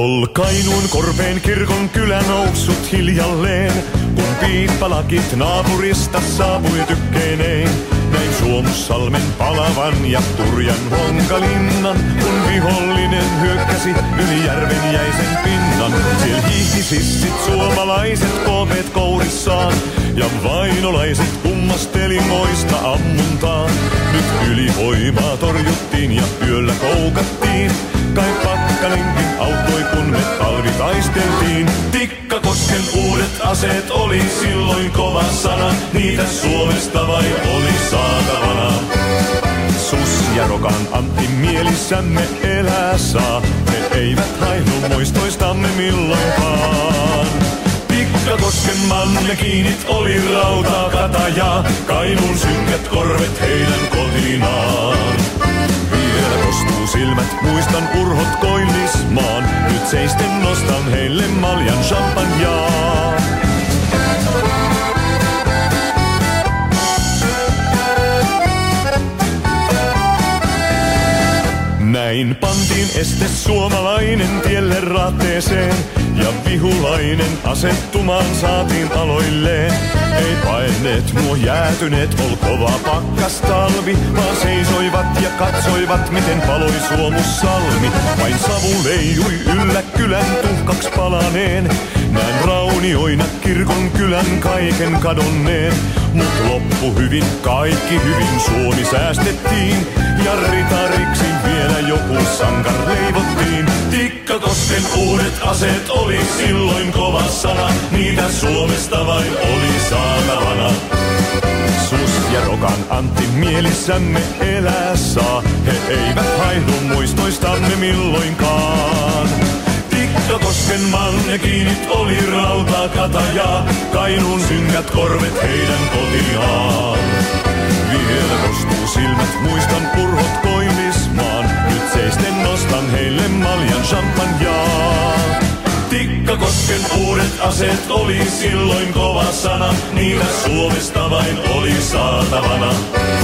Ol Kainuun Korpeen kirkon kylä noussut hiljalleen, kun piippalakit naapurista saapui tykkeineen. Näin Suomussalmen palavan ja Turjan honkalinnan, kun vihollinen hyökkäsi yli järven jäisen pinnan. Siellä hiihti sissit suomalaiset koopeet kourissaan, ja vainolaiset kummasteli moista ammuntaa. Nyt ylivoimaa torjuttiin ja yöllä koukattiin, kai Pakkalenkin auttoi kun me talvitaisteltiin. Tikkakosken uudet aseet oli silloin kova sana, niitä Suomesta vain oli saatavana. Sus ja Rokan Antti mielissämme elää saa, he eivät haihdu muistoistamme milloinkaan. Tikkakosken mannekiinit oli rautaa katajaa, Kainuun synkät korvet heidän kotinaan. Vielä kostuu silmät, muistan Urhot Koillismaan, nyt seisten nostan heille maljan champagnea. Näin pantiin este suomalainen tielle raatteeseen, ja vihulainen asettumaan saatiin aloilleen. Ei paenneet nuo jäätyneet, ol kova pakkastalvi, vaan seisoivat ja katsoivat, miten paloi Suomussalmi. Vain savu leijui yllä kylän tuhkaks palaneen, näin raunioina kirkon kylän kaiken kadonneen. Mut loppu hyvin, kaikki hyvin, Suomi säästettiin, ja ritariksi vielä joku sankar leivottiin. Tikkakosken uudet aseet oli silloin kova sana, niitä Suomesta vain oli saatavana. Sus ja Rokan Antti mielissämme elää saa, he eivät haihdu muistoistamme milloinkaan. Tikkakosken mannekiinit oli rautaa katajaa, Kainuun synkät korvet heidän kotiaan. Vielä kostuu silmät, muistan Urhot Koillismaan, nyt seisten nostan heille maljan champagnea. Tikkakosken uudet aseet oli silloin kova sana, niitä Suomesta vain oli saatavana.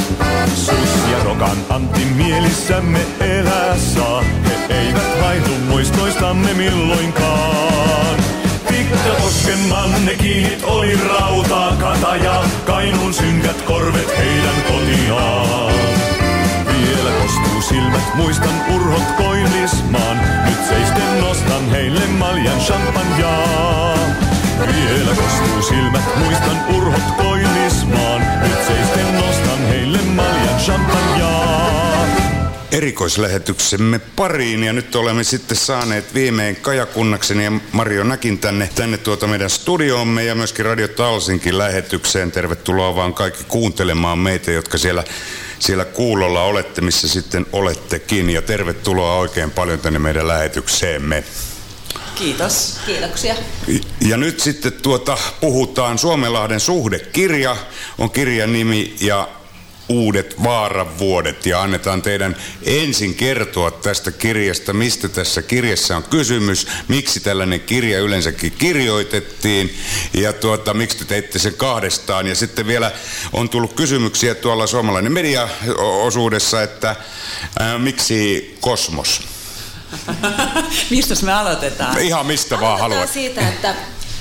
Sus ja Rokan Antti mielissämme elää saa, he eivät haihdu muistoistamme milloinkaan. Tikkakosken mannekiinit oli rautaa katajaa, Kainuun synkät korvet heidän kotiaan. Vielä kostuu silmät, muistan Urhot Koillismaan, nyt seisten nostan heille maljan champagnea. Vielä kostuu silmät, muistan Urhot Koillismaan, nyt seisten nostan heille maljan champagnea. Erikoislähetyksemme pariin, ja nyt olemme sitten saaneet viimein Kaja Kunnaksen ja Mario Näkin tänne meidän studioomme ja myöskin Radio Talsinkin lähetykseen. Tervetuloa vaan kaikki kuuntelemaan meitä, jotka siellä kuulolla olette, missä sitten olettekin, ja tervetuloa oikein paljon tänne meidän lähetykseemme. Kiitos. Kiitoksia. Ja nyt sitten puhutaan Suomenlahden suhdekirja, on kirjan nimi, ja Uudet vaaravuodet, ja annetaan teidän ensin kertoa tästä kirjasta, mistä tässä kirjassa on kysymys, miksi tällainen kirja yleensäkin kirjoitettiin, ja miksi te teitte sen kahdestaan, ja sitten vielä on tullut kysymyksiä tuolla Suomalainen media-osuudessa, että miksi kosmos? Mistä me aloitetaan? Ihan mistä vaan haluat. Siitä, että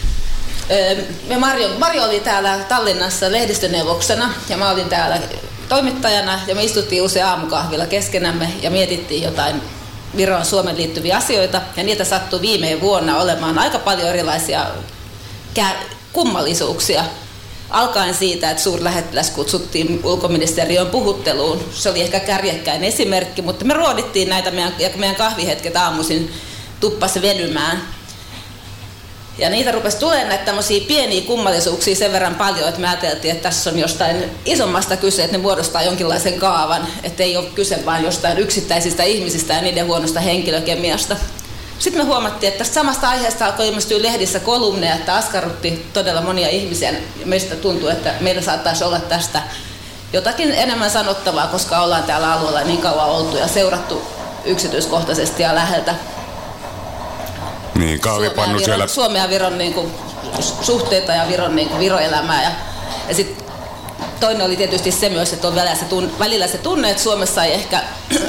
Mario oli täällä Tallinnassa lehdistöneuvoksena ja mä olin täällä toimittajana, ja me istuttiin usein aamukahvilla keskenämme ja mietittiin jotain Viroon Suomen liittyviä asioita, ja niitä sattui viime vuonna olemaan aika paljon erilaisia kummallisuuksia. Alkaen siitä, että suurlähettiläs kutsuttiin ulkoministeriön puhutteluun. Se oli ehkä kärjekkäin esimerkki, mutta me ruodittiin näitä meidän kahvihetket aamuisin tuppasi venymään. Ja niitä rupesi tulemaan näitä tämmöisiä pieniä kummallisuuksia sen verran paljon, että me ajateltiin, että tässä on jostain isommasta kyse, että ne muodostaa jonkinlaisen kaavan, että ei ole kyse vain jostain yksittäisistä ihmisistä ja niiden huonosta henkilökemiasta. Sitten me huomattiin, että tästä samasta aiheesta alkoi ilmestyä lehdissä kolumneja, että askarrutti todella monia ihmisiä. Meistä tuntui, että meillä saattaisi olla tästä jotakin enemmän sanottavaa, koska ollaan täällä alueella niin kauan oltu ja seurattu yksityiskohtaisesti ja läheltä niin, Suomen ja Viron niin kuin suhteita ja Viron niin kuin Viroelämää. Ja sitten toinen oli tietysti se myös, että on välillä se tunne, että Suomessa ei ehkä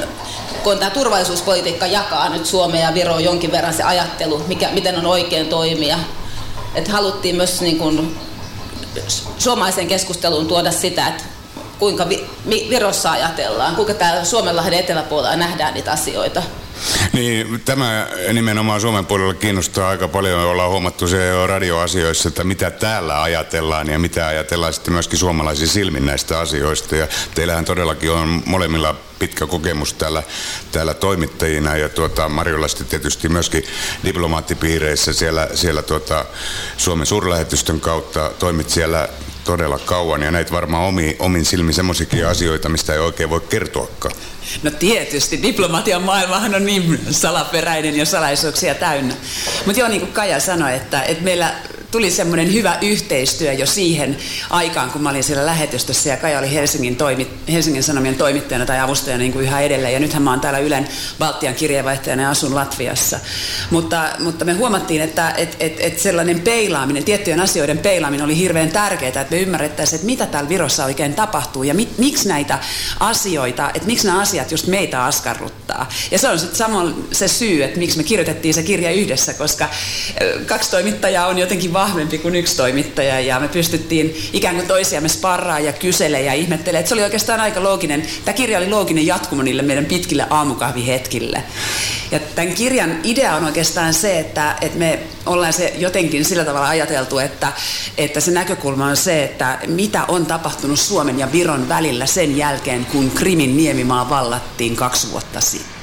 kun tämä turvallisuuspolitiikka jakaa nyt Suomea ja Viroa jonkin verran se ajattelu, miten on oikein toimia. Että haluttiin myös niin kuin suomalaisen keskusteluun tuoda sitä, että kuinka Virossa ajatellaan, kuinka täällä Suomenlahden eteläpuolella nähdään niitä asioita. Niin, tämä nimenomaan Suomen puolella kiinnostaa aika paljon. Ollaan huomattu se jo radioasioissa, että mitä täällä ajatellaan ja mitä ajatellaan sitten myöskin suomalaisiin silmin näistä asioista. Ja teillähän todellakin on molemmilla pitkä kokemus täällä toimittajina ja Marjolla sitten tietysti myöskin diplomaattipiireissä siellä Suomen suurlähetystön kautta toimit siellä todella kauan ja näitä varmaan omin silmin semmoisiakin asioita, mistä ei oikein voi kertoakaan. No tietysti, diplomatian maailmahan on niin salaperäinen ja salaisuuksia täynnä. Mutta joo, niin kuin Kaja sanoi, että meillä tuli semmoinen hyvä yhteistyö jo siihen aikaan, kun mä olin siellä lähetystössä ja Kaja oli Helsingin Sanomien toimittajana tai avustajana niin kuin yhä edelleen. Ja nythän mä oon täällä Ylen Baltian kirjeenvaihtajana ja asun Latviassa. Mutta me huomattiin, että sellainen peilaaminen, tiettyjen asioiden peilaaminen oli hirveän tärkeää, että me ymmärrettäisiin, että mitä täällä Virossa oikein tapahtuu ja miksi näitä asioita, että miksi nämä asiat just meitä askarruttaa. Ja se on sitten samoin se syy, että miksi me kirjoitettiin se kirja yhdessä, koska 2 toimittajaa on jotenkin vahvempi kuin 1 toimittaja ja me pystyttiin ikään kuin toisiamme sparraa ja kyselee ja ihmettelee. Että se oli oikeastaan aika looginen, tämä kirja oli looginen jatkumo niille meidän pitkille aamukahvihetkille. Ja tämän kirjan idea on oikeastaan se, että me ollaan se jotenkin sillä tavalla ajateltu, että se näkökulma on se, että mitä on tapahtunut Suomen ja Viron välillä sen jälkeen, kun Krimin niemimaa vallattiin 2 vuotta sitten.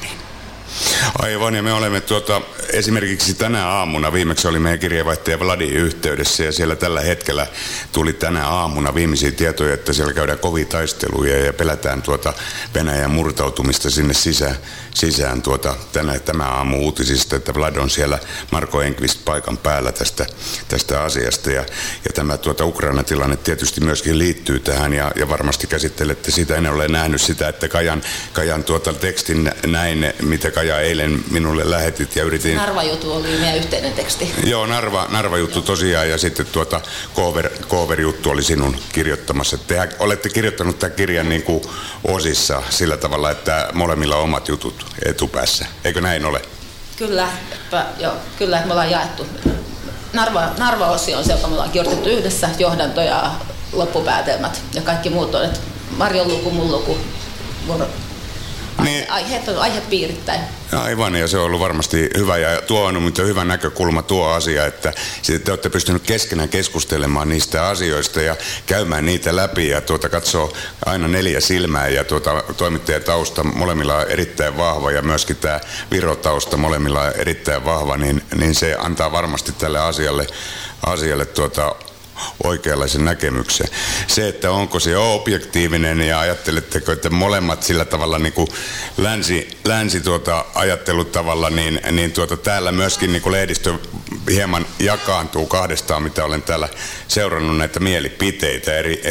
Aivan, ja me olemme esimerkiksi tänä aamuna, viimeksi oli meidän kirjeenvaihtaja Vladi yhteydessä, ja siellä tällä hetkellä tuli tänä aamuna viimeisiä tietoja, että siellä käydään kovia taisteluja ja pelätään Venäjän murtautumista sinne sisään tämä aamu uutisista, että Vlad on siellä Marko Enqvist paikan päällä tästä asiasta, ja tämä Ukraina-tilanne tietysti myöskin liittyy tähän, ja varmasti käsittelette sitä. En ole nähnyt sitä, että Kajan tekstin näin, mitä Kaja eilen minulle lähetit ja yritin... Narva-juttu oli meidän yhteinen teksti. Joo, Narva-juttu tosiaan ja sitten Cover-juttu oli sinun kirjoittamassa. Te olette kirjoittanut tämän kirjan niin kuin osissa sillä tavalla, että molemmilla on omat jutut etupäässä. Eikö näin ole? Kyllä, että me ollaan jaettu. Narva-osio on se, joka me ollaan kirjoitettu yhdessä, johdanto ja loppupäätelmät ja kaikki muut on, että Marjon luku, mun luku, niin. Aiheet piirittäin. Aivan, ja se on ollut varmasti hyvä ja tuo on hyvä näkökulma tuo asia, että te olette pystynyt keskenään keskustelemaan niistä asioista ja käymään niitä läpi ja katsoo aina 4 silmää ja toimittajatausta molemmilla on erittäin vahva ja myöskin tämä Viro-tausta molemmilla on erittäin vahva, niin se antaa varmasti tälle asialle oikeanlaisen näkemyksen. Se, että onko se objektiivinen ja ajatteletteko, että molemmat sillä tavalla niin kuin länsi ajattelutavalla, niin täällä myöskin niin kuin lehdistö hieman jakaantuu 2, mitä olen täällä seurannut näitä mielipiteitä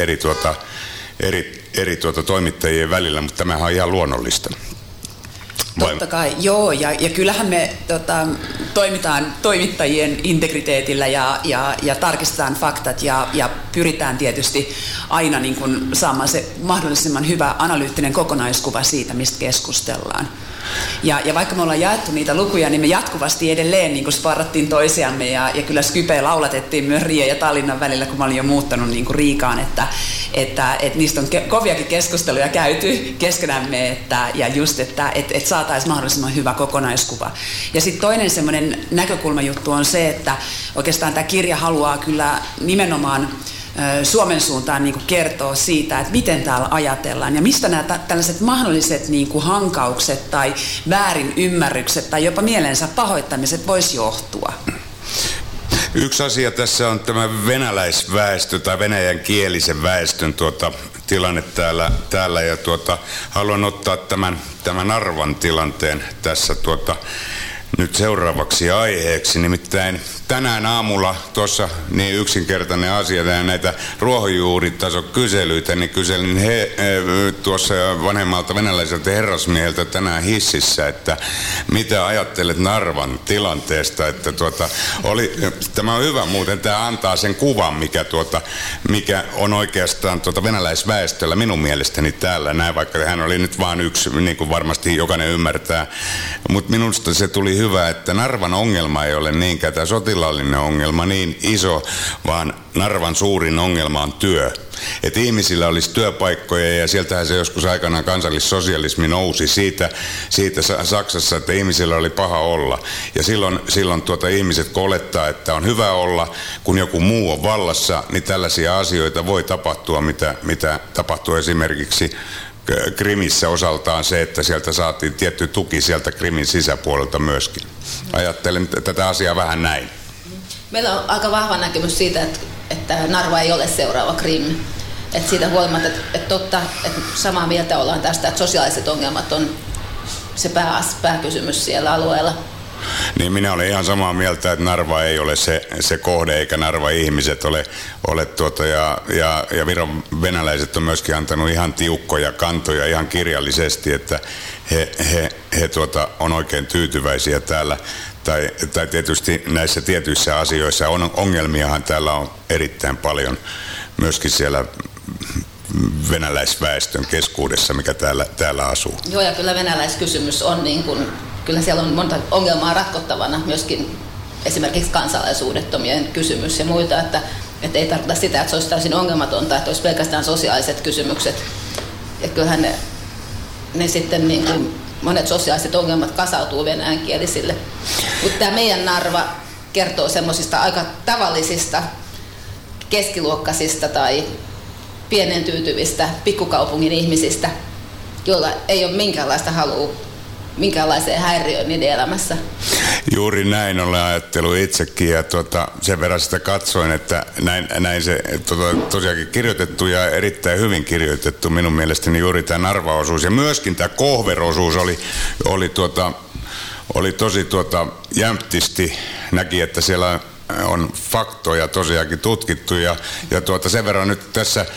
eri toimittajien välillä, mutta tämähän on ihan luonnollista. Totta kai, joo, ja kyllähän me toimitaan toimittajien integriteetillä ja tarkistetaan faktat ja pyritään tietysti aina niin kuin saamaan se mahdollisimman hyvä analyyttinen kokonaiskuva siitä, mistä keskustellaan. Ja vaikka me ollaan jaettu niitä lukuja, niin me jatkuvasti edelleen niin kuin sparrattiin toisiamme ja kyllä Skype laulatettiin myös Riia ja Tallinnan välillä, kun mä olin jo muuttanut niin kuin Riikaan, että niistä on koviakin keskusteluja käyty keskenämme ja just, että saataisiin mahdollisimman hyvä kokonaiskuva. Ja sitten toinen semmoinen näkökulmajuttu on se, että oikeastaan tämä kirja haluaa kyllä nimenomaan Suomen suuntaan niin kuin kertoo siitä, että miten täällä ajatellaan ja mistä nämä tällaiset mahdolliset niin kuin hankaukset tai väärinymmärrykset tai jopa mielensä pahoittamiset voisi johtua. Yksi asia tässä on tämä venäläisväestö tai venäjänkielisen väestön tilanne täällä ja haluan ottaa tämän Narvan tilanteen tässä nyt seuraavaksi aiheeksi. Nimittäin tänään aamulla tuossa niin yksinkertainen asia, näitä ruohonjuuritasokyselyitä, niin kyselin tuossa vanhemmalta venäläiseltä herrasmieheltä tänään hississä, että mitä ajattelet Narvan tilanteesta, että tämä on hyvä muuten, tämä antaa sen kuvan, mikä on oikeastaan venäläisväestöllä minun mielestäni täällä näin, vaikka hän oli nyt vain yksi, niin kuin varmasti jokainen ymmärtää, mutta minusta se tuli hyvä, että Narvan ongelma ei ole niinkään tämä sotilaallinen ongelma niin iso, vaan Narvan suurin ongelma on työ. Että ihmisillä olisi työpaikkoja ja sieltähän se joskus aikanaan kansallissosialismi nousi siitä Saksassa, että ihmisillä oli paha olla. Ja silloin ihmiset kun olettaa, että on hyvä olla, kun joku muu on vallassa, niin tällaisia asioita voi tapahtua, mitä tapahtui esimerkiksi Krimissä osaltaan se, että sieltä saatiin tietty tuki sieltä Krimin sisäpuolelta myöskin. Ajattelen tätä asiaa vähän näin. Meillä on aika vahva näkemys siitä, että Narva ei ole seuraava Krim. Että siitä huolimatta, että samaa mieltä ollaan tästä, että sosiaaliset ongelmat on se pääkysymys siellä alueella. Niin minä olen ihan samaa mieltä, että Narva ei ole se kohde, eikä Narva ihmiset ole ja Viron venäläiset on myöskin antanut ihan tiukkoja kantoja ihan kirjallisesti, että he on oikein tyytyväisiä täällä. Tai tietysti näissä tietyissä asioissa ongelmiahan täällä on erittäin paljon myöskin siellä venäläisväestön keskuudessa, mikä täällä asuu. Joo, ja kyllä venäläiskysymys on niin kuin, kyllä siellä on monta ongelmaa ratkottavana, myöskin esimerkiksi kansalaisuudettomien kysymys ja muita, että ei tarkoita sitä, että se olisi täysin ongelmatonta, että olisi pelkästään sosiaaliset kysymykset. Ja kyllähän ne sitten niin kuin monet sosiaaliset ongelmat kasautuu venäjänkielisille. Mutta tämä meidän Narva kertoo semmoisista aika tavallisista, keskiluokkaisista tai pienen tyytyvistä pikkukaupungin ihmisistä, joilla ei ole minkäänlaista halua minkäänlaiseen häiriöön niiden elämässä. Juuri näin olen ajatellut itsekin ja sen verran sitä katsoin, että näin se tosiaankin kirjoitettu ja erittäin hyvin kirjoitettu minun mielestäni juuri tämä Narva-osuus ja myöskin tämä Kohver-osuus oli tosi jämptisti, näki, että siellä on faktoja tosiaankin tutkittu ja sen verran nyt tässä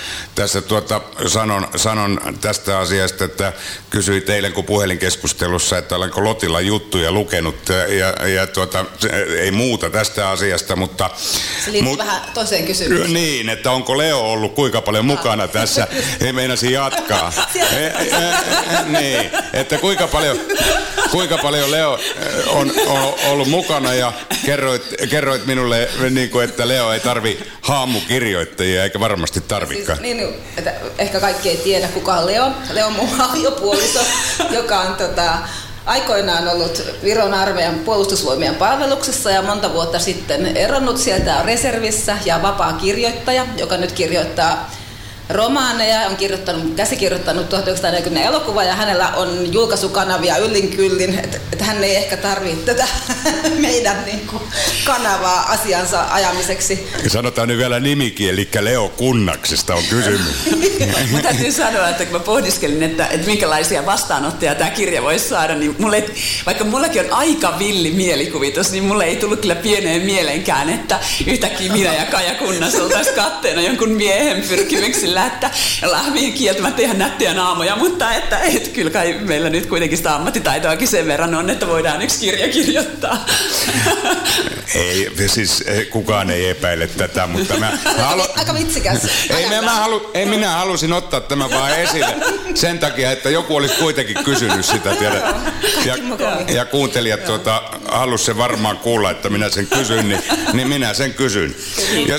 sanon tästä asiasta, että kysyin teille kun puhelinkeskustelussa, että olenko Lotilla juttuja lukenut ja ei muuta tästä asiasta, mutta se liittyy vähän toiseen kysymykseen. Niin, että onko Leo ollut kuinka paljon mukana tässä, ei meinasin jatkaa. Niin, että kuinka paljon Leo on ollut mukana ja kerroit minulle, niin kuin, että Leo ei tarvi haamukirjoittajia, eikä varmasti tarvikaan. Siis, niin, että ehkä kaikki ei tiedä, kuka on Leo. Leo on mun aviopuoliso, joka on aikoinaan ollut Viron armeijan puolustusvoimien palveluksessa ja monta vuotta sitten eronnut sieltä, on reservissä ja vapaa kirjoittaja, joka nyt kirjoittaa romaaneja, on käsikirjoittanut 1940 elokuvaa ja hänellä on julkaisukanavia yllin kyllin, että hän ei ehkä tarvitse tätä meidän niin kuin, kanavaa asiansa ajamiseksi. Sanotaan nyt vielä nimikin, eli Leo Kunnaksesta on kysymys. Mä täytyy sanoa, että kun mä pohdiskelin, että minkälaisia vastaanottajia tämä kirja voisi saada, niin vaikka mullakin on aika villi mielikuvitus, niin mulle ei tullut kyllä pieneen mieleenkään, että yhtäkkiä minä ja Kaija Kunnas oltaisiin katteena jonkun miehen pyrkimyksillä, että lähdin kieltämättä ihan nättiä naamoja, mutta että kyllä kai meillä nyt kuitenkin sitä ammattitaitoakin sen verran on, että voidaan yksi kirja kirjoittaa. Ei, siis kukaan ei epäile tätä, mutta aika vitsikäs. Minä halusin ottaa tämän vaan esille sen takia, että joku olisi kuitenkin kysynyt sitä, tiedät. Ja kuuntelijat halusi se varmaan kuulla, että minä sen kysyn, niin minä sen kysyn. Ja,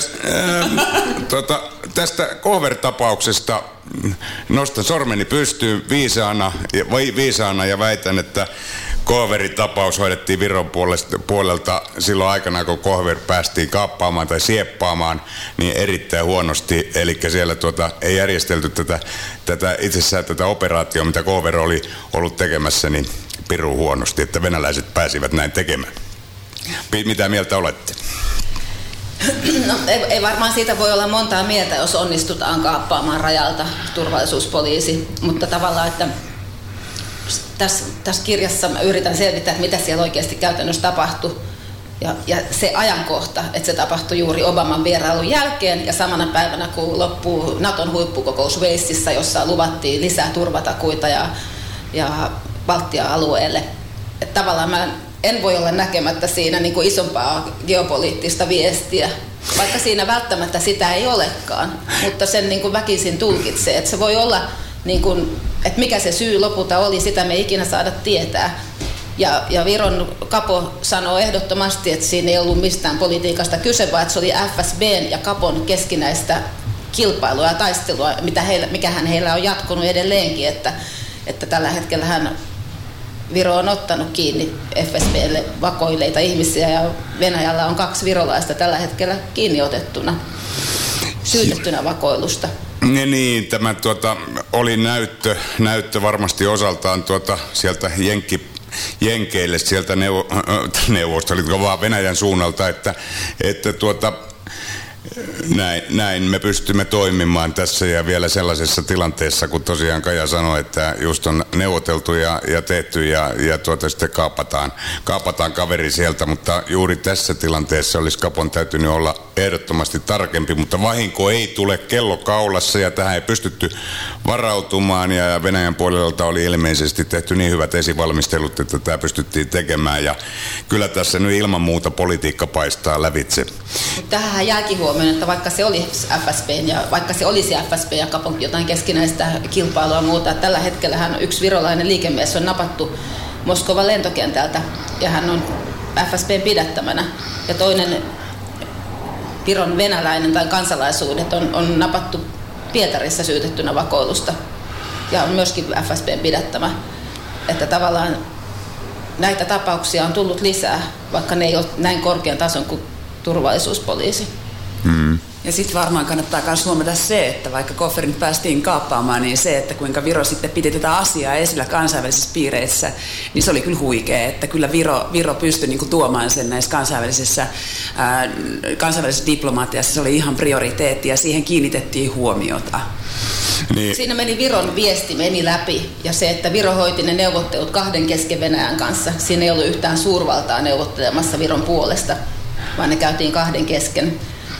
tästä Kohver-tapauksesta nostan sormeni pystyyn viisaana ja väitän, että Kohverin tapaus hoidettiin Viron puolelta silloin aikana, kun Kohver päästiin kaappaamaan tai sieppaamaan, niin erittäin huonosti. Eli siellä ei järjestelty tätä operaatiota, mitä Kohver oli ollut tekemässä, niin pirun huonosti, että venäläiset pääsivät näin tekemään. Mitä mieltä olette? No, ei varmaan siitä voi olla montaa mieltä, jos onnistutaan kaappaamaan rajalta turvallisuuspoliisi, mutta tavallaan, että tässä kirjassa mä yritän selvittää, että mitä siellä oikeasti käytännössä tapahtui. Ja se ajankohta, että se tapahtui juuri Obaman vierailun jälkeen ja samana päivänä, kun loppuu Naton huippukokous Walesissa, jossa luvattiin lisää turvatakuita ja Baltia-alueelle. Että tavallaan mä en voi olla näkemättä siinä niin kuin isompaa geopoliittista viestiä, vaikka siinä välttämättä sitä ei olekaan, mutta sen niin kuin väkisin tulkitsee, että se voi olla, niin kuin, että mikä se syy lopulta oli, sitä me ei ikinä saada tietää. Ja Viron Kapo sanoo ehdottomasti, että siinä ei ollut mistään politiikasta kyse, vaan että se oli FSBn ja Kapon keskinäistä kilpailua ja taistelua, mikähän heillä on jatkunut edelleenkin, että tällä hetkellä Viro on ottanut kiinni FSBlle vakoileita ihmisiä ja Venäjällä on 2 virolaista tällä hetkellä kiinni otettuna, syytettynä vakoilusta. Niin, tämä oli näyttö varmasti osaltaan sieltä Jenkeille sieltä Neuvostoliiton vaan Venäjän suunnalta, että näin me pystymme toimimaan tässä ja vielä sellaisessa tilanteessa, kun tosiaan Kaja sanoi, että just on neuvoteltu ja tehty ja sitten kaapataan kaveri sieltä, mutta juuri tässä tilanteessa olisi Kapon täytynyt olla ehdottomasti tarkempi, mutta vahinko ei tule kello kaulassa ja tähän ei pystytty varautumaan ja Venäjän puolelta oli ilmeisesti tehty niin hyvät esivalmistelut, että tämä pystyttiin tekemään ja kyllä tässä nyt ilman muuta politiikka paistaa lävitse. Tähän jääkin huomioon, että vaikka se olisi FSB ja Kapon jotain keskinäistä kilpailua ja muuta, tällä hetkellähän yksi virolainen liikemies on napattu Moskovan lentokentältä ja hän on FSBn pidättämänä ja toinen Viron venäläinen tai kansalaisuudet on napattu Pietarissa syytettynä vakoilusta ja on myöskin FSBn pidättämä, että tavallaan näitä tapauksia on tullut lisää, vaikka ne ei ole näin korkean tason kuin turvallisuuspoliisi. Ja sitten varmaan kannattaa myös huomata se, että vaikka Kofferin päästiin kaappaamaan, niin se, että kuinka Viro sitten piti tätä asiaa esillä kansainvälisissä piireissä, niin se oli kyllä huikea, että kyllä Viro pystyi niinku tuomaan sen näissä kansainvälisissä diplomaatiassa, se oli ihan prioriteetti ja siihen kiinnitettiin huomiota. Niin. Siinä Viron viesti meni läpi ja se, että Viro hoiti ne neuvottelut 2 kesken Venäjän kanssa, siinä ei ollut yhtään suurvaltaa neuvottelemassa Viron puolesta, vaan ne käytiin 2 kesken.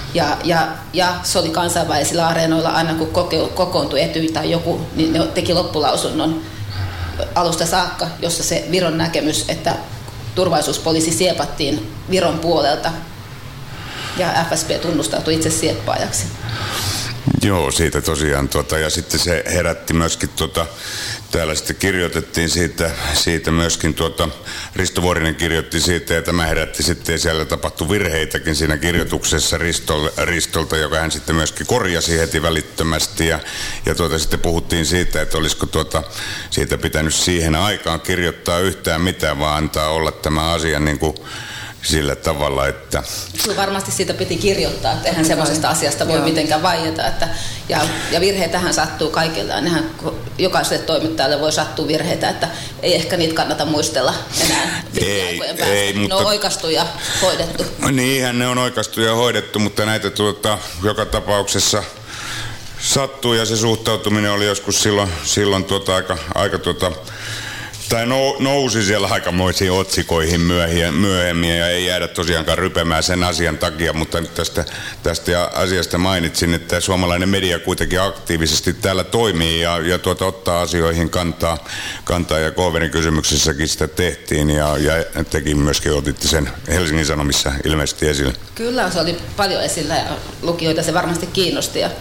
Ja se oli kansainvälisillä areenoilla aina kun kokoontui Etyj tai joku, niin ne teki loppulausunnon alusta saakka, jossa se Viron näkemys, että turvallisuuspoliisi siepattiin Viron puolelta ja FSB tunnustautui itse sieppaajaksi. Joo, siitä tosiaan ja sitten se herätti myöskin täällä sitten kirjoitettiin siitä myöskin Risto Vuorinen kirjoitti siitä ja tämä herätti sitten siellä tapahtui virheitäkin siinä kirjoituksessa Ristolta, joka hän sitten myöskin korjasi heti välittömästi ja sitten puhuttiin siitä, että olisiko siitä pitänyt siihen aikaan kirjoittaa yhtään mitään, vaan antaa olla tämä asia niin kuin sillä tavalla, että kyllä varmasti siitä piti kirjoittaa, että eihän semmoisesta asiasta voi mitenkään vaieta. Ja virheitähän sattuu kaikille. Jokaiselle toimittajalle voi sattua virheitä, että ei ehkä niitä kannata muistella enää aikojen päästä. Ne on oikaistu ja hoidettu. Niinhän ne on oikaistu ja hoidettu, mutta näitä joka tapauksessa sattuu ja se suhtautuminen oli joskus silloin aika tai nousi siellä aikamoisiin otsikoihin myöhemmin ja ei jäädä tosiaankaan rypemään sen asian takia, mutta nyt tästä asiasta mainitsin, että suomalainen media kuitenkin aktiivisesti täällä toimii ja ottaa asioihin kantaa ja Kofferin kysymyksessäkin sitä tehtiin ja tekin myöskin otitte sen Helsingin Sanomissa ilmeisesti esille. Kyllä, se oli paljon esillä ja lukijoita se varmasti kiinnosti ja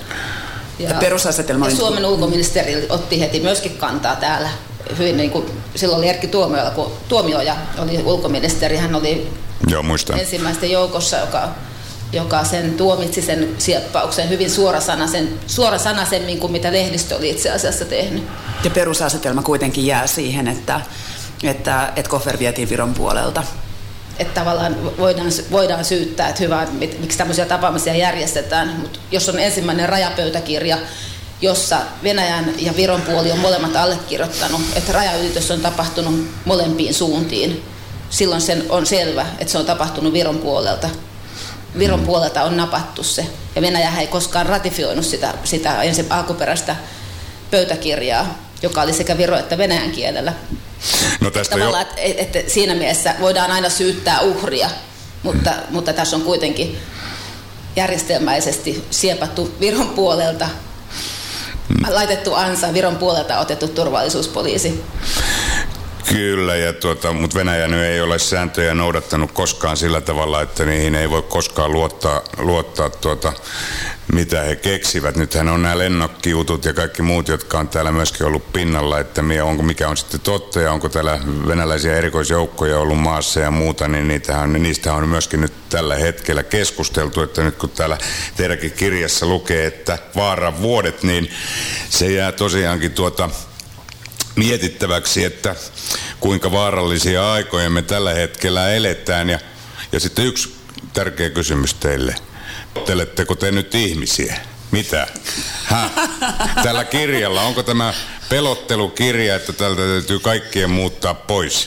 Suomen ulkoministeri otti heti myöskin kantaa täällä. Hyvin niin kuin, silloin oli Erkki Tuomioja, kun Tuomioja oli ulkoministeri, hän oli ensimmäisten joukossa, joka sen tuomitsi sen sieppauksen hyvin suorasanaisemmin kuin mitä lehdistö oli itse asiassa tehnyt. Ja perusasetelma kuitenkin jää siihen, että Koffer vietiin Viron puolelta. Että tavallaan voidaan syyttää, että hyvä, miksi tämmöisiä tapaamisia järjestetään, mutta jos on ensimmäinen rajapöytäkirja, jossa Venäjän ja Viron puoli on molemmat allekirjoittanut, että rajaylitys on tapahtunut molempiin suuntiin. Silloin sen on selvä, että se on tapahtunut Viron puolelta. Viron puolelta on napattu se. Ja Venäjä ei koskaan ratifioinut sitä ensin alkuperäistä pöytäkirjaa, joka oli sekä Viro- että Venäjän kielellä. No tästä tavallaan, että siinä mielessä voidaan aina syyttää uhria, mutta tässä on kuitenkin järjestelmäisesti siepattu Viron puolelta, laitettu ansa, Viron puolelta otettu turvallisuuspoliisi. Kyllä, mutta Venäjä nyt ei ole sääntöjä noudattanut koskaan sillä tavalla, että niihin ei voi koskaan luottaa mitä he keksivät. Nythän on nämä lennokkiutut ja kaikki muut, jotka on täällä myöskin ollut pinnalla, että mikä on sitten totta ja onko täällä venäläisiä erikoisjoukkoja ollut maassa ja muuta, niin niistä on myöskin nyt tällä hetkellä keskusteltu, että nyt kun täällä teidänkin kirjassa lukee, että vaaran vuodet, niin se jää tosiaankin mietittäväksi, että kuinka vaarallisia aikoja me tällä hetkellä eletään. Ja sitten yksi tärkeä kysymys teille. Ajatteletteko te nyt ihmisiä? Mitä? Tällä kirjalla, onko tämä pelottelukirja, että tältä täytyy kaikkien muuttaa pois?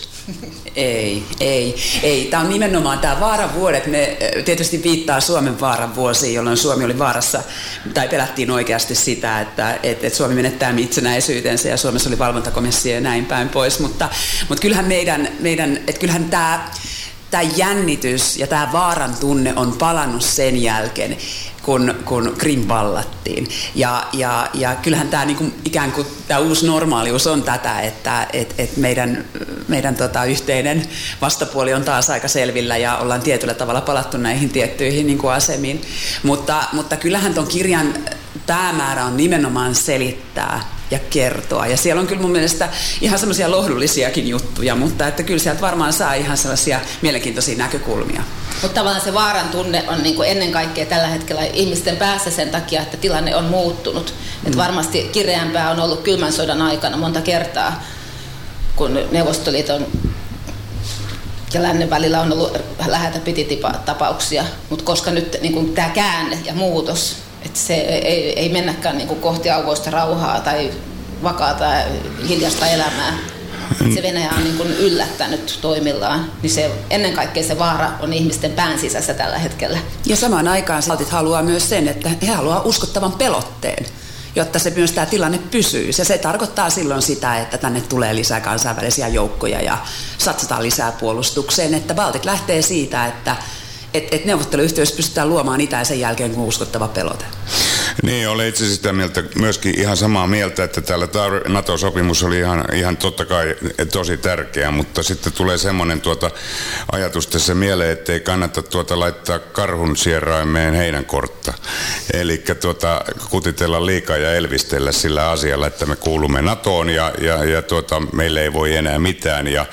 Ei. Tämä on nimenomaan tämä vaaran vuodet. Me tietysti viittaa Suomen vaaran vuosiin, jolloin Suomi oli vaarassa, tai pelättiin oikeasti sitä, että Suomi menettää itsenäisyytensä ja Suomessa oli valvontakomissio ja näin päin pois. Mutta kyllähän tämä jännitys ja tämä vaaran tunne on palannut sen jälkeen, kun Krim vallattiin. Ja kyllähän tämä niinku, ikään kuin tämä uusi normaalius on tätä, että meidän yhteinen vastapuoli on taas aika selvillä ja ollaan tietyllä tavalla palattu näihin tiettyihin niinku asemiin. Mutta kyllähän ton kirjan päämäärä on nimenomaan selittää ja kertoa. Ja siellä on kyllä mun mielestä ihan semmoisia lohdullisiakin juttuja, mutta että kyllä sieltä varmaan saa ihan sellaisia mielenkiintoisia näkökulmia. Mutta tavallaan se vaaran tunne on niin kuin ennen kaikkea tällä hetkellä ihmisten päässä sen takia, että tilanne on muuttunut. Että varmasti kireämpää on ollut kylmän sodan aikana monta kertaa, kun Neuvostoliiton ja lännen välillä on ollut läheltä piti tapauksia. Mutta koska nyt niin tämä käänne ja muutos, että se ei mennäkään niin kuin kohti auvoista rauhaa tai vakaata hiljaista elämää. Se Venäjä on niin kuin yllättänyt toimillaan, niin se, ennen kaikkea se vaara on ihmisten pään sisässä tällä hetkellä. Ja samaan aikaan saltit haluaa myös sen, että he haluaa uskottavan pelotteen, jotta se myös tämä tilanne pysyy. Ja se tarkoittaa silloin sitä, että tänne tulee lisää kansainvälisiä joukkoja ja satsataan lisää puolustukseen. Että Baltic lähtee siitä, että neuvotteluyhteydessä pystytään luomaan itäisen jälkeen kuin uskottava pelote. Niin, olen itse sitä mieltä myöskin ihan samaa mieltä, että täällä NATO-sopimus oli ihan totta kai tosi tärkeä, mutta sitten tulee semmoinen ajatus tässä mieleen, että ei kannata laittaa karhun sieraimeen heinänkortta. Eli kutitella liikaa ja elvistellä sillä asialla, että me kuulumme NATOon ja meille ei voi enää mitään. Ja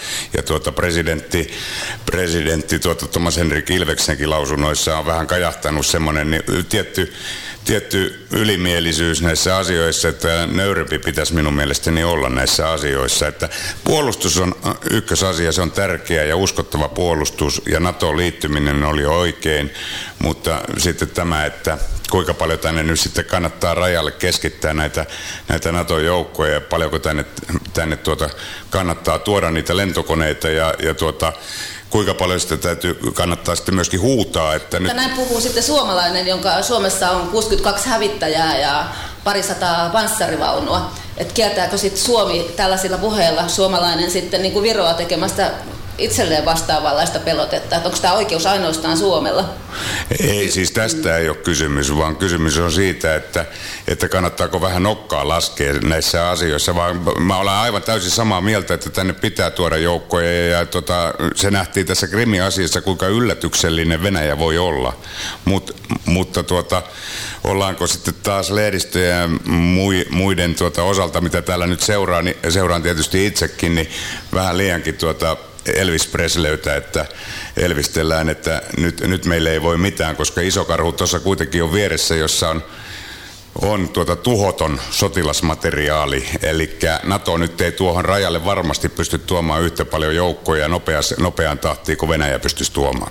presidentti Thomas Hendrik Ilveksenkin lausunnoissa on vähän kajahtanut semmoinen tietty ylimielisyys näissä asioissa, että nöyrempi pitäisi minun mielestäni olla näissä asioissa. Että puolustus on ykkösasia, se on tärkeä ja uskottava puolustus ja NATO-liittyminen oli oikein, mutta sitten tämä, että kuinka paljon tänne nyt sitten kannattaa rajalle keskittää näitä NATO-joukkoja ja paljonko tänne kannattaa tuoda niitä lentokoneita ja kuinka paljon sitä kannattaa sitten myöskin huutaa. Että nyt... Näin puhuu sitten suomalainen, jonka Suomessa on 62 hävittäjää ja parisataa panssarivaunua. Että kieltääkö sitten Suomi tällaisilla puheilla suomalainen sitten niin kuin Viroa tekemästä itselleen vastaavanlaista pelotetta? Että onko tämä oikeus ainoastaan Suomella? Ei, siis tästä ei ole kysymys, vaan kysymys on siitä, että kannattaako vähän nokkaa laskea näissä asioissa, vaan mä olen aivan täysin samaa mieltä, että tänne pitää tuoda joukkoja ja se nähtiin tässä Krimin asiassa, kuinka yllätyksellinen Venäjä voi olla, mutta ollaanko sitten taas lehdistöjä ja muiden osalta, mitä täällä nyt seuraan tietysti itsekin, niin vähän liiankin Elvis Presleytä, että elvistellään, että nyt meille ei voi mitään, koska iso karhu tuossa kuitenkin on vieressä, jossa on tuhoton sotilasmateriaali, eli NATO nyt ei tuohon rajalle varmasti pysty tuomaan yhtä paljon joukkoja nopeaan tahtiin kuin Venäjä pystyisi tuomaan.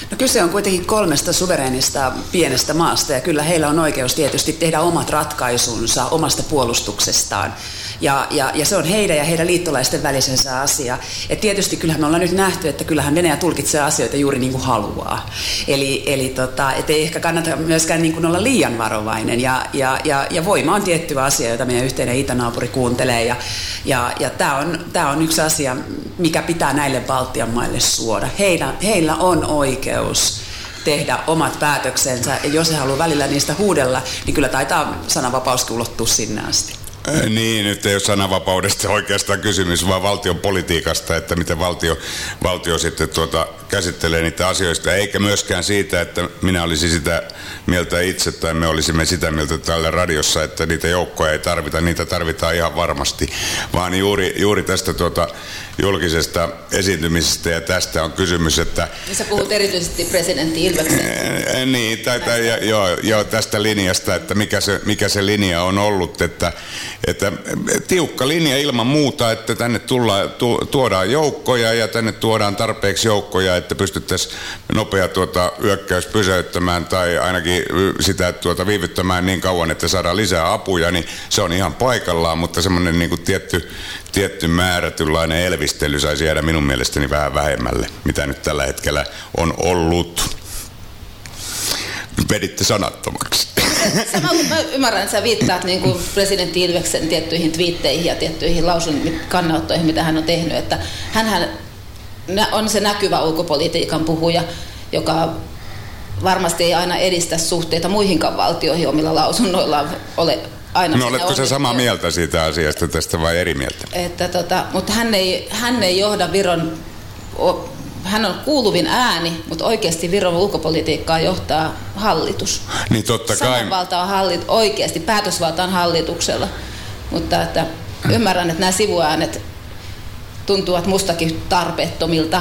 No kyse on kuitenkin 3 suvereenista pienestä maasta ja kyllä heillä on oikeus tietysti tehdä omat ratkaisunsa omasta puolustuksestaan. Ja se on heidän ja heidän liittolaisten välisensä asia. Et tietysti kyllähän me ollaan nyt nähty, että kyllähän Venäjä tulkitsee asioita juuri niin kuin haluaa. Eli et ei ehkä kannata myöskään niin kuin olla liian varovainen. Ja voima on tietty asia, jota meidän yhteinen itänaapuri kuuntelee. Ja tämä on yksi asia, mikä pitää näille Baltian maille suoda. Heillä on oikeus tehdä omat päätöksensä, ja jos he haluaa välillä niistä huudella, niin kyllä taitaa sananvapauskin ulottua sinne asti. Niin, nyt ei ole sananvapaudesta oikeastaan kysymys, vaan valtion politiikasta, että miten valtio sitten käsittelee niitä asioista, eikä myöskään siitä, että minä olisin sitä mieltä itse tai me olisimme sitä mieltä täällä radiossa, että niitä joukkoja ei tarvita, niitä tarvitaan ihan varmasti, vaan juuri tästä julkisesta esiintymisestä ja tästä on kysymys, että... Sä puhut erityisesti presidentti Ilveksen. Niin, joo, tästä linjasta, että mikä se linja on ollut, että tiukka linja ilman muuta, että tänne tuodaan joukkoja ja tänne tuodaan tarpeeksi joukkoja, että pystyttäisiin nopea hyökkäys pysäyttämään tai ainakin sitä viivyttämään niin kauan, että saadaan lisää apuja, niin se on ihan paikallaan, mutta semmoinen niin kuin tietty määrätynlainen elvistely saisi jäädä minun mielestäni vähän vähemmälle, mitä nyt tällä hetkellä on ollut. Veditte sanattomaksi. Mä ymmärrän, että sä viittaat niin kuin presidentti Ilveksen tiettyihin twiitteihin ja tiettyihin kannanottoihin, mitä hän on tehnyt. Että hänhän on se näkyvä ulkopolitiikan puhuja, joka varmasti ei aina edistä suhteita muihinkaan valtioihin omilla lausunnoillaan ole aina. No oletko sä samaa mieltä siitä asiasta tästä vai eri mieltä? Mutta hän ei johda Viron... Hän on kuuluvin ääni, mutta oikeasti Viron ulkopolitiikkaa johtaa hallitus. Niin totta kai. Sananvalta on oikeasti, päätösvalta on hallituksella. Mutta ymmärrän, että nämä sivuäänet tuntuvat mustakin tarpeettomilta,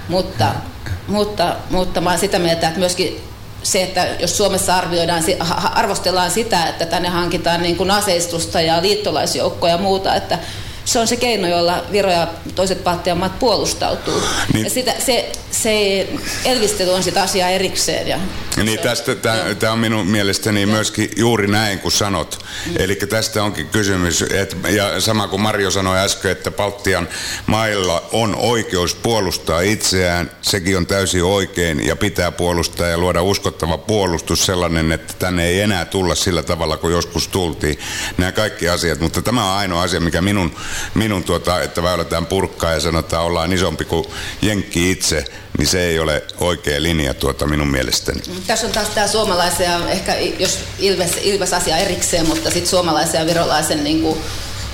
mutta mä olen sitä mieltä, että myöskin se, että jos Suomessa arvostellaan sitä, että tänne hankitaan niin kuin aseistusta ja liittolaisjoukkoja ja muuta, että se on se keino, jolla Viro ja toiset Baltian maat puolustautuu. Niin. Ja se elvistely on sitä asiaa erikseen. Niin tämä on minun mielestäni myöskin juuri näin kuin sanot. Eli tästä onkin kysymys, ja sama kuin Marjo sanoi äsken, että Baltian mailla on oikeus puolustaa itseään, sekin on täysin oikein ja pitää puolustaa ja luoda uskottava puolustus sellainen, että tänne ei enää tulla sillä tavalla kuin joskus tultiin. Nämä kaikki asiat, mutta tämä on ainoa asia, mikä minun että väylätään purkkaa ja sanotaan ollaan isompi kuin jenkki itse, niin se ei ole oikea linja minun mielestäni. Tässä on taas tämä suomalaisen ja ehkä jos Ilves-asia erikseen, mutta sitten suomalaisen ja virolaisen niin kuin,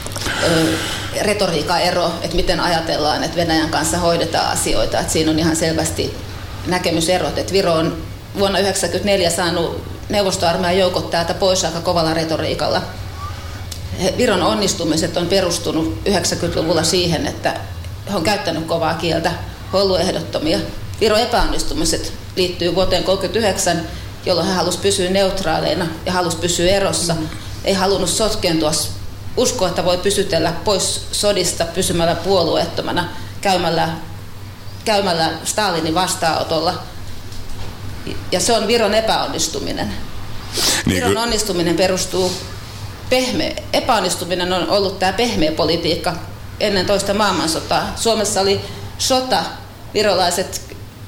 retoriikan ero, että miten ajatellaan, että Venäjän kanssa hoidetaan asioita. Että siinä on ihan selvästi näkemyserot, että Viro on vuonna 1994 saanut neuvostoarmeijan joukot täältä pois aika kovalla retoriikalla. Viron onnistumiset on perustunut 90-luvulla siihen, että he on käyttänyt kovaa kieltä, he on ollut ehdottomia. Viron epäonnistumiset liittyy vuoteen 1939, jolloin he halusivat pysyä neutraaleina ja halusivat pysyä erossa. Ei halunnut sotkeentua, uskoa, että voi pysytellä pois sodista pysymällä puolueettomana, käymällä Stalinin vastaanotolla. Ja se on Viron epäonnistuminen. Viron onnistuminen perustuu epäonnistuminen on ollut tämä pehmeä politiikka ennen toista maailmansotaa. Suomessa oli sota, virolaiset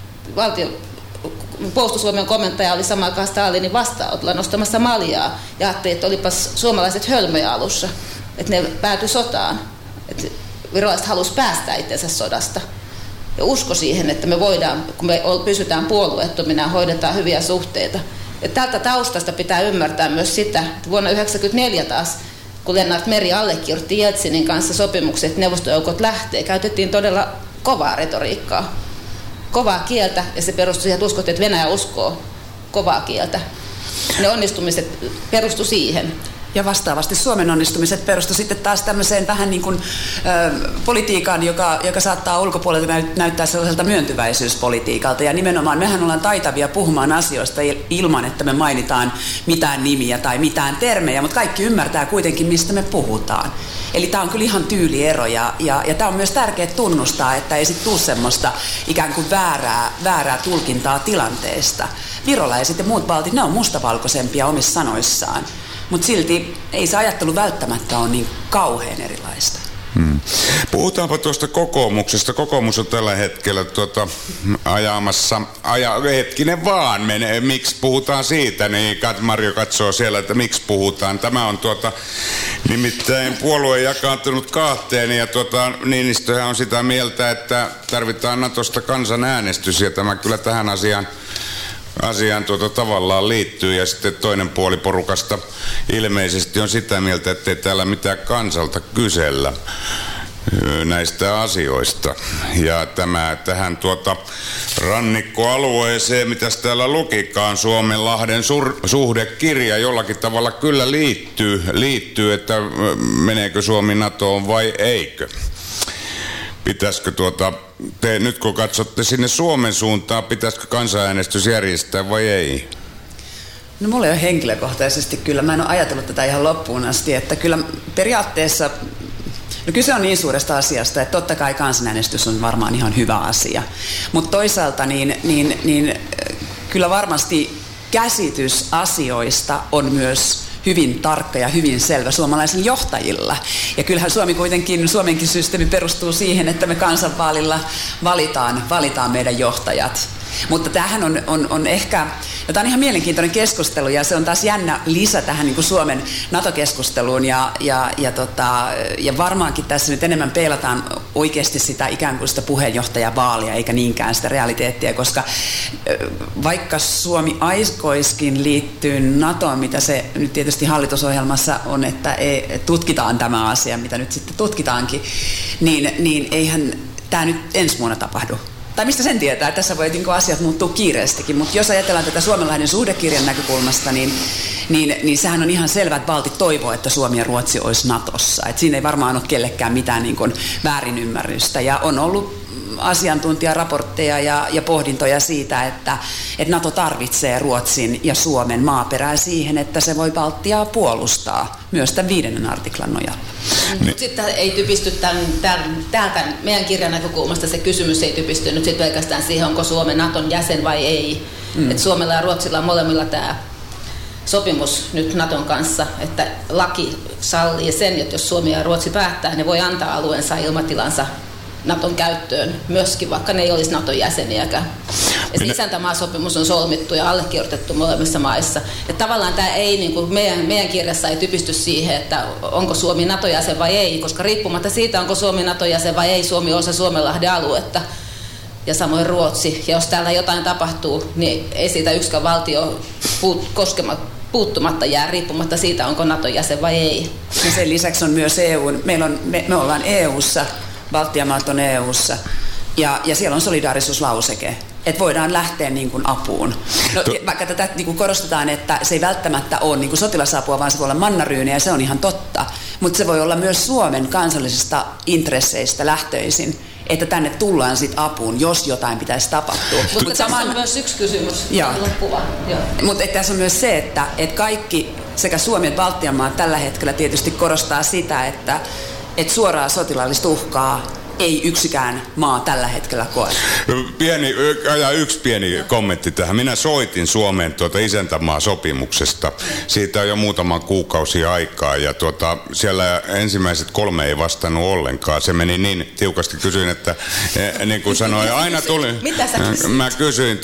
puolustusvoimien komentaja oli samaan aikaan Stalinin vastaanotolla nostamassa maljaa ja ajatteli, että olipas suomalaiset hölmöjä alussa, että ne päätyi sotaan. Että virolaiset halusi päästä itsensä sodasta ja usko siihen, että me voidaan, kun me pysytään puolueettomina ja hoidetaan hyviä suhteita. Ja tältä taustasta pitää ymmärtää myös sitä, että vuonna 1994 taas, kun Lennart Meri allekirjoitti Jeltsinin kanssa sopimukset, että neuvostojoukot lähtee, käytettiin todella kovaa retoriikkaa, kovaa kieltä, ja se perustui siihen, että uskottiin, että Venäjä uskoo kovaa kieltä. Ne onnistumiset perustu siihen. Ja vastaavasti Suomen onnistumiset perustu sitten taas tämmöiseen vähän niin kuin politiikaan, joka saattaa ulkopuolelta näyttää sellaiselta myöntyväisyyspolitiikalta. Ja nimenomaan mehän ollaan taitavia puhumaan asioista ilman, että me mainitaan mitään nimiä tai mitään termejä, mutta kaikki ymmärtää kuitenkin, mistä me puhutaan. Eli tämä on kyllä ihan tyyliero ja tämä on myös tärkeää tunnustaa, että ei sitten tule semmoista ikään kuin väärää tulkintaa tilanteesta. Virolaiset ja muut baltit, ne on mustavalkoisempia omissa sanoissaan. Mutta silti ei se ajattelu välttämättä ole niin kauhean erilaista. Puhutaanpa tuosta kokoomuksesta. Kokoomus on tällä hetkellä ajamassa, hetkinen vaan, miksi puhutaan siitä, niin Marjo katsoo siellä, että miksi puhutaan. Tämä on nimittäin puolue jakaantunut kahteen ja Niinistöhän on sitä mieltä, että tarvitaan Natosta kansanäänestys ja tämä kyllä tähän asiaan tavallaan liittyy ja sitten toinen puoli porukasta ilmeisesti on sitä mieltä, ettei täällä mitään kansalta kysellä näistä asioista. Ja tähän rannikkoalueeseen, mitäs täällä lukikaan, Suomenlahden suhdekirja jollakin tavalla kyllä liittyy, että meneekö Suomi NATOon vai eikö. Pitäisikö te nyt kun katsotte sinne Suomen suuntaan, pitäisikö kansanäänestys järjestää vai ei? No mulla ei ole henkilökohtaisesti kyllä, mä en ole ajatellut tätä ihan loppuun asti, että kyllä periaatteessa, no kyse on niin suuresta asiasta, että totta kai kansanäänestys on varmaan ihan hyvä asia, mutta toisaalta niin kyllä varmasti käsitys asioista on myös hyvin tarkka ja hyvin selvä suomalaisen johtajilla. Ja kyllähän Suomenkin systeemi perustuu siihen, että me kansanvaalilla valitaan meidän johtajat. Mutta tämähän on ehkä, ja tämä on ihan mielenkiintoinen keskustelu ja se on taas jännä lisä tähän niin kuin Suomen NATO-keskusteluun ja varmaankin tässä nyt enemmän peilataan oikeasti sitä ikään kuin sitä puheenjohtajavaalia eikä niinkään sitä realiteettia, koska vaikka Suomi aikoiskin liittyy NATOon, mitä se nyt tietysti hallitusohjelmassa on, että tutkitaan tämä asia, mitä nyt sitten tutkitaankin, niin eihän tämä nyt ensi vuonna tapahdu. Tai mistä sen tietää, että tässä voi asiat muuttua kiireestikin, mutta jos ajatellaan tätä Suomenlahden suhdekirjan näkökulmasta, niin sehän on ihan selvä, että baltit toivoo, että Suomi ja Ruotsi olisi NATOssa. Et siinä ei varmaan ole kellekään mitään niin kuin väärinymmärrystä ja on ollut asiantuntijaraportteja ja pohdintoja siitä, että NATO tarvitsee Ruotsin ja Suomen maaperää siihen, että se voi Baltiaa puolustaa myös tämän 5. artiklan nojalla. Mutta sitten ei typisty täältä meidän kirjan näkökulmasta se kysymys ei typisty nyt sitten pelkästään siihen, onko Suomi NATOn jäsen vai ei. Että Suomella ja Ruotsilla on molemmilla tämä sopimus nyt NATOn kanssa, että laki sallii sen, että jos Suomi ja Ruotsi päättää, ne voi antaa alueensa ilmatilansa NATOn käyttöön myöskin, vaikka ne ei olisi NATOn jäseniäkään. Ja se isäntämaasopimus on solmittu ja allekirjoitettu molemmissa maissa. Ja tavallaan tämä ei, niin kuin meidän kirjassa ei typisty siihen, että onko Suomi NATOn jäsen vai ei, koska riippumatta siitä, onko Suomi NATOn jäsen vai ei, Suomi on osa Suomenlahden aluetta ja samoin Ruotsi. Ja jos täällä jotain tapahtuu, niin ei siitä yksikään valtio puuttumatta jää riippumatta siitä, onko NATOn jäsen vai ei. Ja sen lisäksi on myös EU, me ollaan EU:ssa, Baltian maat on EU:ssa ja siellä on solidaarisuuslauseke, että voidaan lähteä niin kuin apuun. No, vaikka tätä niin kuin korostetaan, että se ei välttämättä ole niin kuin sotilasapua, vaan se voi olla mannaryyniä ja se on ihan totta, mutta se voi olla myös Suomen kansallisista intresseistä lähtöisin, että tänne tullaan sit apuun, jos jotain pitäisi tapahtua. Mutta tässä on myös yksi kysymys. Mutta tässä on myös se, että kaikki sekä Suomi että Baltian maat tällä hetkellä tietysti korostaa sitä, että suoraa sotilaallista uhkaa ei yksikään maa tällä hetkellä koe. Yksi pieni kommentti tähän. Minä soitin Suomeen isäntämaasopimuksesta. Siitä on jo muutama kuukausi aikaa ja siellä ensimmäiset 3 ei vastannut ollenkaan. Se meni niin tiukasti, kysyin, että niin kuin sanoin, aina tuli. Mitä sä kysyit? Mä kysyin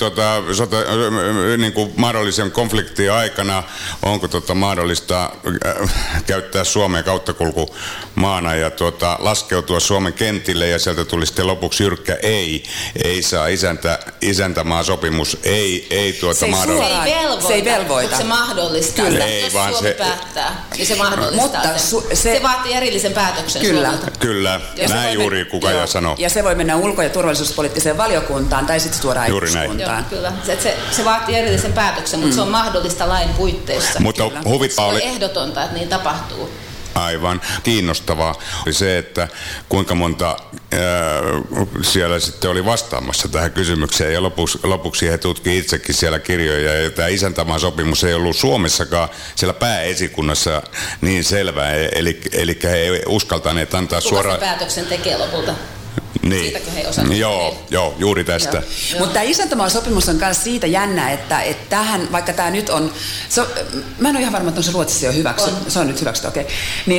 niin kuin mahdollisen konfliktin aikana, onko mahdollista käyttää Suomea kauttakulkumaana ja laskeutua Suomen kentille. mieleen ja sieltä tuli sitten lopuksi jyrkkä ei saa isäntämaasopimus, ei mahdollista. Se ei velvoita, se mahdollistaa. Kyllä. Jos Suomi päättää, niin se mahdollistaa se vaatii erillisen päätöksen Suomelta. Kyllä, näin juuri Kukaja sanoo. Ja se voi mennä ulko- ja turvallisuuspoliittiseen valiokuntaan tai sitten suoraan eduskuntaan. Kyllä, se vaatii erillisen päätöksen, mutta se on mahdollista lain puitteissa. Mutta huvittavaa oli ehdotonta, että niin tapahtuu. Aivan. Kiinnostavaa oli se, että kuinka monta siellä sitten oli vastaamassa tähän kysymykseen ja lopuksi he tutki itsekin siellä kirjoja ja tämä isäntämaasopimus ei ollut Suomessakaan siellä pääesikunnassa niin selvää, eli he ei uskaltaneet antaa suoraan. Kuka sen päätöksen tekee lopulta? Niin. Siitäkö he osaavat? Joo, juuri tästä. Mutta tämä isäntämaasopimus on myös siitä jännä, että tähän, vaikka tämä nyt on, mä en ole ihan varma, että on se Ruotsissa jo hyväksytty, se on nyt hyväksytty, okei.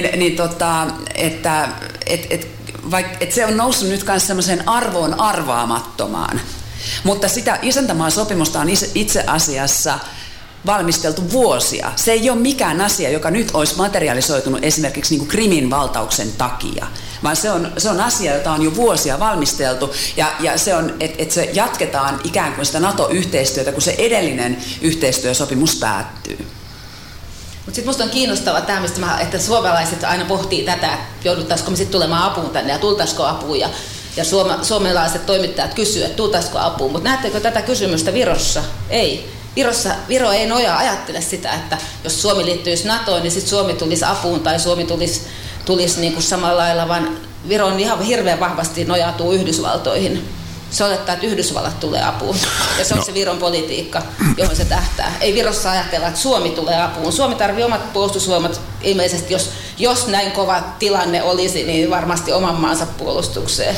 Että se on noussut nyt myös semmoiseen arvoon arvaamattomaan. Mutta sitä isäntämaasopimusta on itse asiassa valmisteltu vuosia. Se ei ole mikään asia, joka nyt olisi materialisoitunut esimerkiksi niin kuin Krimin valtauksen takia, vaan se on asia, jota on jo vuosia valmisteltu ja se on, että se jatketaan ikään kuin sitä NATO-yhteistyötä, kun se edellinen yhteistyösopimus päättyy. Mutta sitten musta on kiinnostavaa tämä, että suomalaiset aina pohtii tätä, että jouduttaisiko me sitten tulemaan apuun tänne ja tultaisiko apuun ja suomalaiset toimittajat kysyvät, että tultaisiko apuun. Mutta näettekö tätä kysymystä Virossa? Ei. Viro ei ajattele sitä, että jos Suomi liittyisi NATOon, niin sitten Suomi tulisi apuun tai Suomi tulisi niin kuin samalla lailla, vaan Viro on ihan hirveän vahvasti nojautuu Yhdysvaltoihin. Se olettaa, että Yhdysvallat tulee apuun. Ja se on se Viron politiikka, johon se tähtää. Ei Virossa ajatella, että Suomi tulee apuun. Suomi tarvitsee omat puolustusvoimat ilmeisesti, jos näin kova tilanne olisi, niin varmasti oman maansa puolustukseen.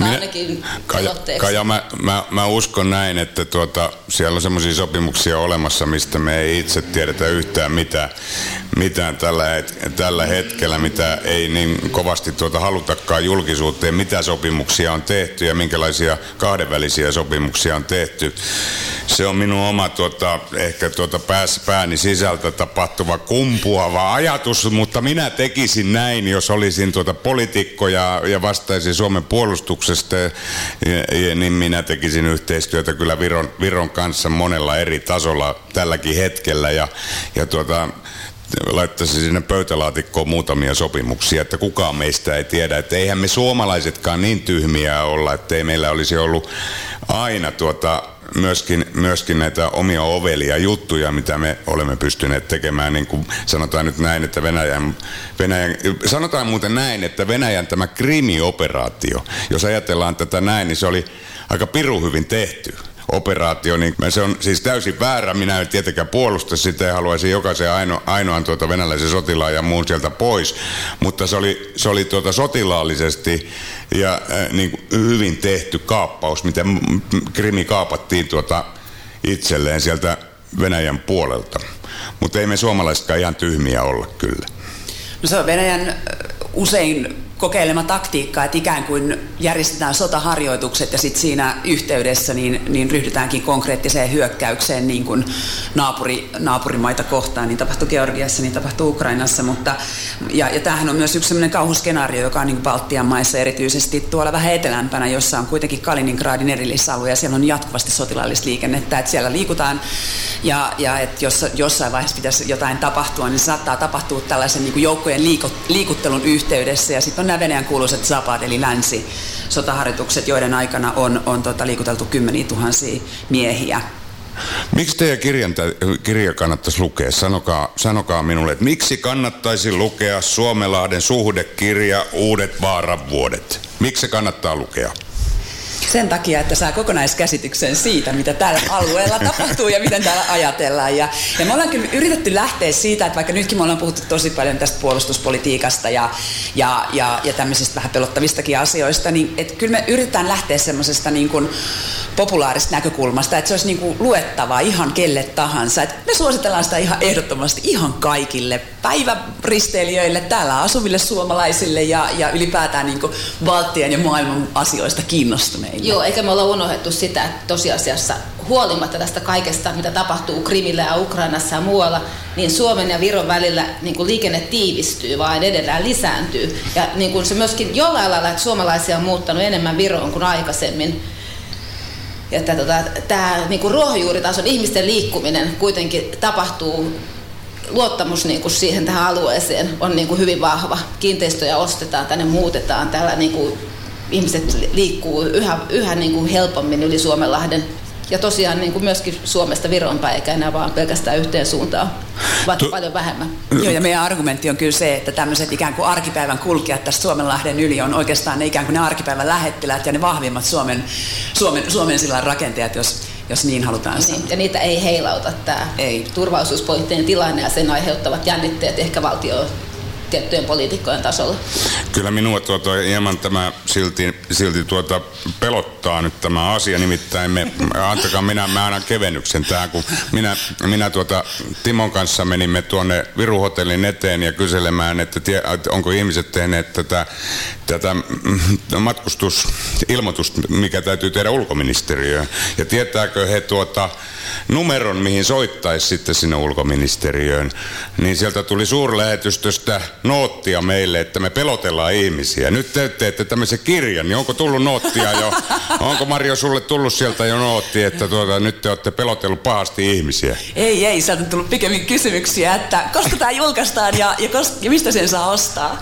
Kaja, mä uskon näin, että siellä on semmoisia sopimuksia olemassa, mistä me ei itse tiedetä yhtään mitään tällä hetkellä, mitä ei niin kovasti halutakaan julkisuuteen, mitä sopimuksia on tehty ja minkälaisia kahdenvälisiä sopimuksia on tehty. Se on minun oma ehkä pääni sisältä tapahtuva kumpuava ajatus, mutta minä tekisin näin, jos olisin poliitikko ja vastaisin Suomen puolustuksesta, niin minä tekisin yhteistyötä kyllä Viron kanssa monella eri tasolla tälläkin hetkellä ja laittaisi sinne pöytälaatikkoon muutamia sopimuksia, että kukaan meistä ei tiedä, että eihän me suomalaisetkaan niin tyhmiä olla, että ei meillä olisi ollut aina myöskin näitä omia ovelia juttuja, mitä me olemme pystyneet tekemään, niin kuin sanotaan nyt näin, että sanotaan muuten näin, että Venäjän tämä Krimi-operaatio, jos ajatellaan tätä näin, niin se oli aika pirun hyvin tehty operaatio, niin se on siis täysin väärä. Minä en tietenkään puolusta sitä ja haluaisin jokaisen ainoan venäläisen sotilaan ja muun sieltä pois, mutta se oli sotilaallisesti ja niin hyvin tehty kaappaus, miten Krimi kaapattiin itselleen sieltä Venäjän puolelta. Mutta ei me suomalaisetkaan ihan tyhmiä olla kyllä. No se on Venäjän usein kokeilema taktiikka, että ikään kuin järjestetään sotaharjoitukset ja sitten siinä yhteydessä niin ryhdytäänkin konkreettiseen hyökkäykseen niin kuin naapurimaita kohtaan. Niin tapahtuu Georgiassa, niin tapahtuu Ukrainassa, ja tämähän on myös yksi sellainen kauhuskenaario, joka on niin kuin Baltian maissa erityisesti tuolla vähän etelämpänä, jossa on kuitenkin Kaliningradin erillisalue ja siellä on jatkuvasti sotilaallista liikennettä, että siellä liikutaan ja että jos jossain vaiheessa pitäisi jotain tapahtua, niin se saattaa tapahtua tällaisen niin kuin joukkojen liikuttelun yhteydessä ja sitten on nämä Venäjän kuuluisat Zapad eli länsi-sotaharjoitukset, joiden aikana on liikuteltu 10 000 miehiä. Miksi teidän kirja kannattaisi lukea? Sanokaa minulle, että miksi kannattaisi lukea Suomenlahden suhdekirja Uudet vaaran vuodet? Miksi se kannattaa lukea? Sen takia, että saa kokonaiskäsityksen siitä, mitä tällä alueella tapahtuu ja miten täällä ajatellaan. Ja me ollaan kyllä yritetty lähteä siitä, että vaikka nytkin me ollaan puhuttu tosi paljon tästä puolustuspolitiikasta ja tämmöisistä vähän pelottavistakin asioista, niin että kyllä me yritetään lähteä semmoisesta niin kuin populaarista näkökulmasta, että se olisi niin kuin luettavaa ihan kelle tahansa. Että me suositellaan sitä ihan ehdottomasti ihan kaikille päiväristeilijöille, täällä asuville suomalaisille ja ylipäätään niin kuin Baltian ja maailman asioista kiinnostuneille. meille. Joo, eikä me olla unohdettu sitä, että tosiasiassa huolimatta tästä kaikesta, mitä tapahtuu Krimillä ja Ukrainassa ja muualla, niin Suomen ja Viron välillä niin kuin liikenne tiivistyy, vaan edelleen lisääntyy. Ja niin kuin se myöskin jollain lailla, että suomalaisia on muuttanut enemmän Viroon kuin aikaisemmin. Ja tämä niin kuin ruohonjuuritason ihmisten liikkuminen kuitenkin tapahtuu, luottamus niin kuin siihen tähän alueeseen on niin kuin hyvin vahva. Kiinteistöjä ostetaan, tänne muutetaan, täällä niin kuin ihmiset liikkuu yhä niin kuin helpommin yli Suomenlahden. Ja tosiaan niin kuin myöskin Suomesta Viroon päin, eikä enää vaan pelkästään yhteen suuntaan, vaikka paljon vähemmän. Joo, ja meidän argumentti on kyllä se, että tämmöiset ikään kuin arkipäivän kulkijat tästä Suomenlahden yli on oikeastaan ne ikään kuin ne arkipäivän lähettiläät ja ne vahvimmat Suomen sillan rakentajat, jos niin halutaan sanoa. Ja niitä ei heilauta tämä turvallisuuspoliittinen tilanne ja sen aiheuttavat jännitteet ehkä tiettyjen poliitikkojen tasolla. Kyllä minua hieman tämä silti pelottaa nyt tämä asia, nimittäin antakaa mä annan kevennyksen tähän, kun minä Timon kanssa menimme tuonne Viru-hotellin eteen ja kyselemään, että onko ihmiset tehneet tätä matkustusilmoitusta, mikä täytyy tehdä ulkoministeriöön, ja tietääkö he numeron, mihin soittaisi sitten sinne ulkoministeriöön, niin sieltä tuli suurlähetystöstä noottia meille, että me pelotellaan ihmisiä. Nyt te teette tämmöisen kirjan, niin onko tullut noottia jo? Onko Marjo sulle tullut sieltä jo nootti, että nyt te olette pelotellut pahasti ihmisiä? Ei, sieltä on tullut pikemmin kysymyksiä, että koska tämä julkaistaan ja mistä sen saa ostaa?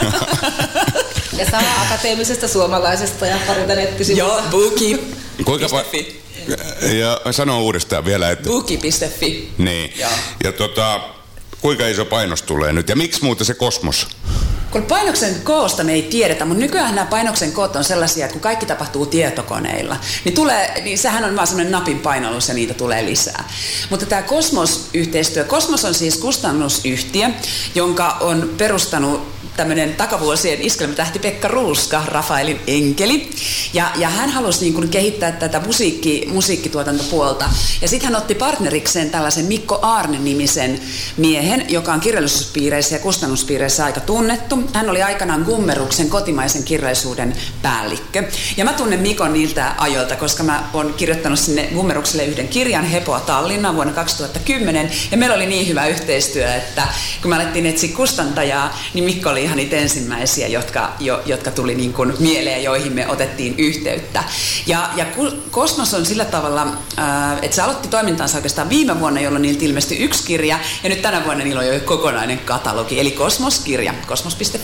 Ja sama akateemisesta suomalaisesta ja parilta nettisivuilta. Joo, Booki.fi. Ja sano uudestaan vielä, että Booki.fi. Niin. Joo. Ja kuinka iso painos tulee nyt ja miksi muuten se Kosmos? Kun painoksen koosta me ei tiedetä, mutta nykyään nämä painoksen koot on sellaisia, että kun kaikki tapahtuu tietokoneilla, niin sehän on vaan semmoinen napin painallus ja niitä tulee lisää. Mutta tämä Kosmos-yhteistyö, Kosmos on siis kustannusyhtiö, jonka on perustanut tämmöinen takavuosien iskelmätähti Pekka Ruuska, Rafaelin enkeli. Ja hän halusi niin kuin kehittää tätä musiikkituotantopuolta. Ja sitten hän otti partnerikseen tällaisen Mikko Aarne-nimisen miehen, joka on kirjallisuuspiireissä ja kustannuspiireissä aika tunnettu. Hän oli aikanaan Gummeruksen kotimaisen kirjallisuuden päällikkö. Ja mä tunnen Mikon niiltä ajoilta, koska mä oon kirjoittanut sinne Gummerukselle yhden kirjan, Hepoa Tallinna, vuonna 2010. Ja meillä oli niin hyvä yhteistyö, että kun me alettiin etsiä kustantajaa, niin Mikko oli ihan niitä ensimmäisiä, jotka tuli niin kuin mieleen, joihin me otettiin yhteyttä. Ja Kosmos on sillä tavalla, että se aloitti toimintansa oikeastaan viime vuonna, jolloin niiltä ilmestyi yksi kirja, ja nyt tänä vuonna niillä on jo kokonainen katalogi, eli Kosmos-kirja, kosmos.fi.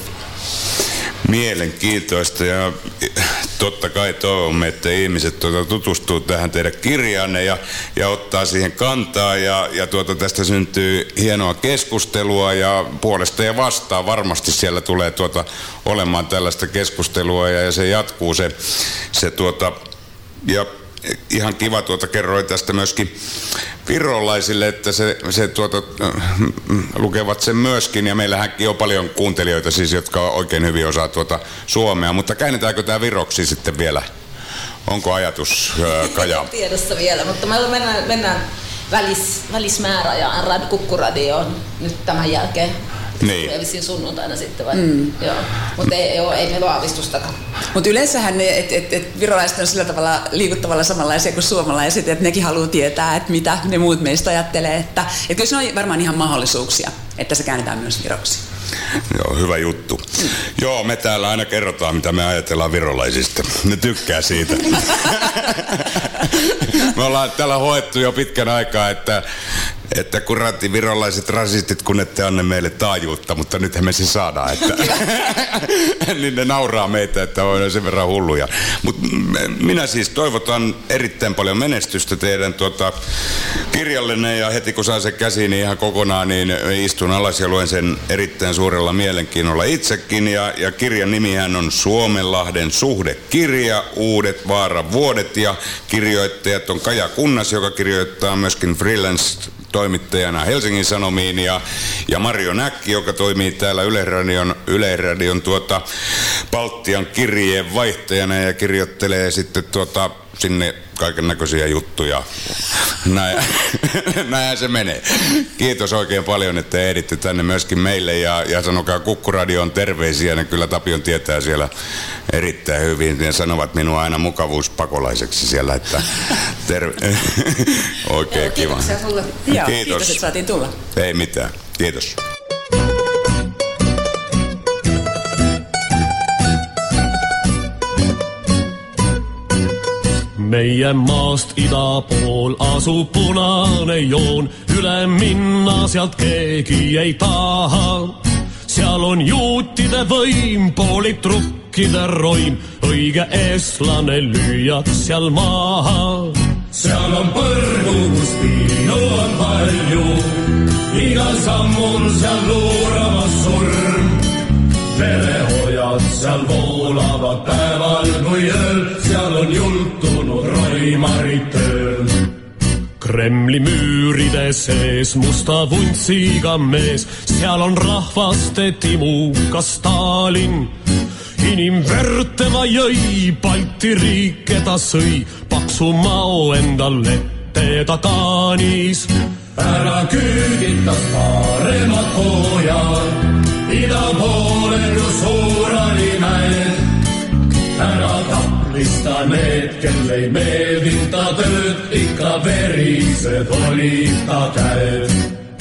Mielenkiintoista ja totta kai toivomme, että ihmiset tutustuu tähän teidän kirjaanne ja ottaa siihen kantaa ja tästä syntyy hienoa keskustelua ja puolesta ja vastaan varmasti siellä tulee olemaan tällaista keskustelua ja se jatkuu ja ihan kiva kerroin tästä myöskin virolaisille, että se lukevat sen myöskin ja meillähänkin on paljon kuuntelijoita siis, jotka oikein hyvin osaa suomea, mutta käännetäänkö tämä viroksi sitten vielä? Onko ajatus, Kaja? Tiedossa vielä, mutta me mennään välismääräajaan Kukkuradioon nyt tämän jälkeen. Niin. Vissiin sunnuntaina sitten vai? Joo. Mutta ei meillä ole aavistustakaan. Mutta yleensähän virolaiset on sillä tavalla liikuttavalla samanlaisia kuin suomalaiset, että nekin haluaa tietää, että mitä ne muut meistä ajattelee. Että kyllä se on varmaan ihan mahdollisuuksia, että se käännetään myös viroksi. Joo, hyvä juttu. Joo, me täällä aina kerrotaan, mitä me ajatellaan virolaisista. Ne tykkää siitä. Me ollaan täällä hoettu jo pitkän aikaa, että kun virolaiset rasistit, kun ette anna meille taajuutta, mutta nythän me se saadaan, että niin ne nauraa meitä, että on sen verran hulluja. Mutta minä siis toivotan erittäin paljon menestystä teidän kirjallenne ja heti kun saan sen käsiin niin ihan kokonaan, niin istun alas ja luen sen erittäin suurella mielenkiinnolla itsekin. Ja kirjan nimihän on Suomenlahden suhdekirja, uudet vaaravuodet ja kirjoittajat on Kaja Kunnas, joka kirjoittaa myöskin freelance-toimittajana Helsingin Sanomiin ja Marjo Näkki, joka toimii täällä Yleisradion Baltian kirjeen vaihtajana ja kirjoittelee sitten sinne kaiken näköisiä juttuja. Näin se menee. Kiitos oikein paljon, että ehditte tänne myöskin meille ja sanokaa Kukkuradioon terveisiä. Ne kyllä Tapion tietää siellä erittäin hyvin. Ne sanovat minua aina mukavuuspakolaiseksi siellä, että oikein kiva. Kiitos, että saatiin tulla. Ei mitään. Kiitos. Meidän maast itäpool asuu punainen joon, yle minna sealt keegi ei taha. Seal on juutide võim, poolid trukkide roim, õige eestlane lüüad seal maha. Seal on põrgus, piinu on palju, igal sammul seal luuramas surm. Verehojad seal voolavad päeval kui ööl, seal on jultunud roimarid tööl. Kremli müüride sees musta vuntsiga mees, seal on rahvaste timuka Stalin. Inimverd tema jõi, Balti riike ta sõi, paksu mao endal ette ta taanis. Ära küüditas paremad hooajad, ida poole kui Suurani mäed. Ära taplista need, kel ei meeldinud ta tööd, ikka verised olid ta käed.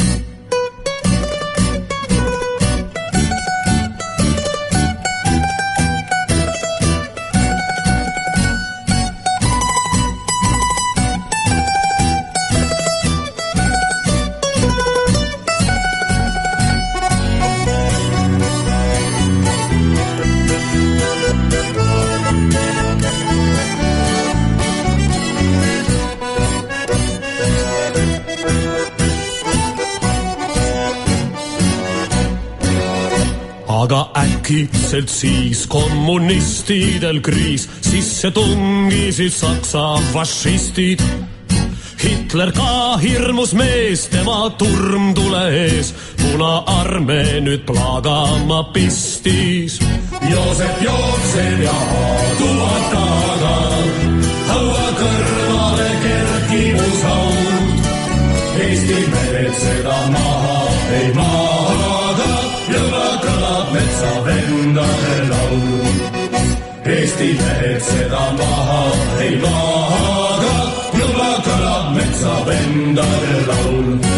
Aga äkitselt siis kommunistidel kriis, sisse tungisid Saksa fašistid. Hitler ka hirmus mees, tema turm tule ees, Punaarmee nüüd plagama pistis. Joosep jookseb ja haaduvad taga, haua kõrvale kerkimus haud. Eesti mehed seda maha ei maaga, juba kõlab metsavendade laul. Eesti mehed seda maha ei maaga, juba kõlab metsavendade laul.